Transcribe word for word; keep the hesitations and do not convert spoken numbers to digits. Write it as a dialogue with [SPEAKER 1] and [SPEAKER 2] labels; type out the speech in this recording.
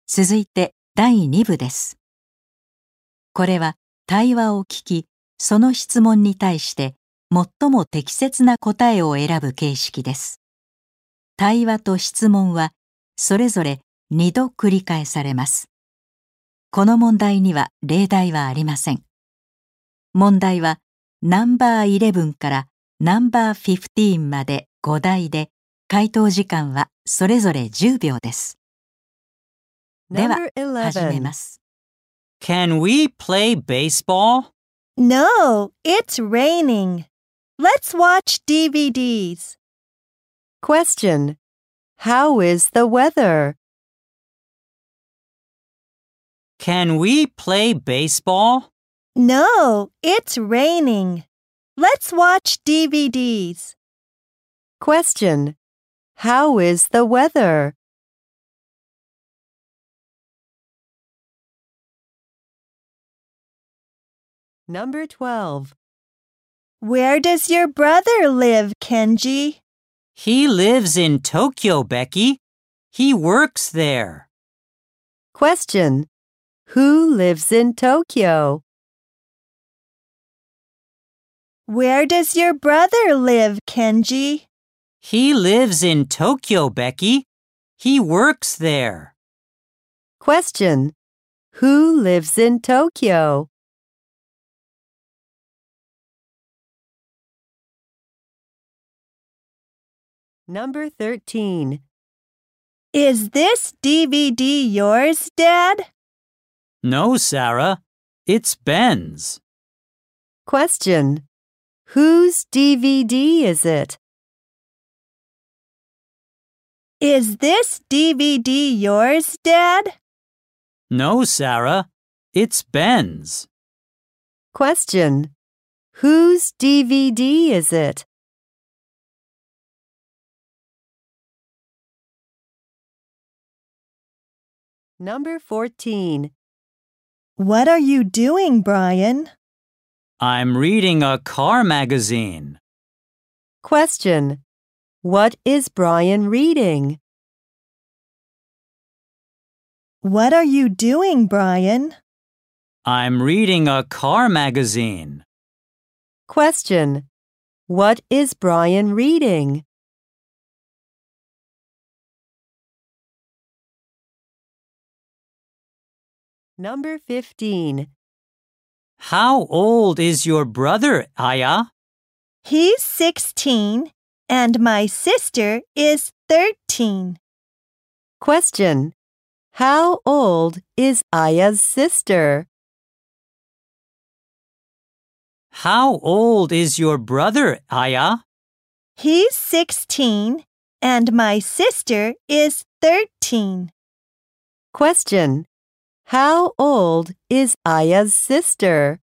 [SPEAKER 1] 続いてだいに部です。これは対話を聞き、その質問に対して最も適切な答えを選ぶ形式です。対話と質問はそれぞれにど繰り返されます。この問題には例題はありません。問題はナンバーイレブンからナンバーフィフティーンまでご題で、回答時間はそれぞれじゅうびょうです。では、始めます。
[SPEAKER 2] Can we play baseball?
[SPEAKER 3] No, it's raining. Let's watch D V Ds.
[SPEAKER 4] Question. How is the weather?
[SPEAKER 2] Can we play baseball?
[SPEAKER 3] No, it's raining. Let's watch D V Ds.
[SPEAKER 4] Question. How is the weather? Number twelve.
[SPEAKER 3] Where does your brother live, Kenji?
[SPEAKER 2] He lives in Tokyo, Becky. He works there.
[SPEAKER 4] Question. Who lives in Tokyo?
[SPEAKER 3] Where does your brother live, Kenji?
[SPEAKER 2] He lives in Tokyo, Becky. He works there.
[SPEAKER 4] Question. Who lives in Tokyo? Number thirteen.
[SPEAKER 3] Is this D V D yours, Dad?
[SPEAKER 2] No, Sarah. It's Ben's.
[SPEAKER 4] Question. Whose D V D is it?
[SPEAKER 3] Is this D V D yours, Dad?
[SPEAKER 2] No, Sarah. It's Ben's.
[SPEAKER 4] Question. Whose D V D is it? Number fourteen.
[SPEAKER 3] What are you doing, Brian?
[SPEAKER 2] I'm reading a car magazine.
[SPEAKER 4] Question. What is Brian reading?
[SPEAKER 3] What are you doing, Brian?
[SPEAKER 2] I'm reading a car magazine.
[SPEAKER 4] Question. What is Brian reading? Number fifteen.
[SPEAKER 2] How old is your brother, Aya?
[SPEAKER 3] He's sixteen and my sister is thirteen.
[SPEAKER 4] Question. How old is Aya's sister?
[SPEAKER 2] How old is your brother, Aya?
[SPEAKER 3] He's sixteen and my sister is thirteen.
[SPEAKER 4] Question. How old is Aya's sister?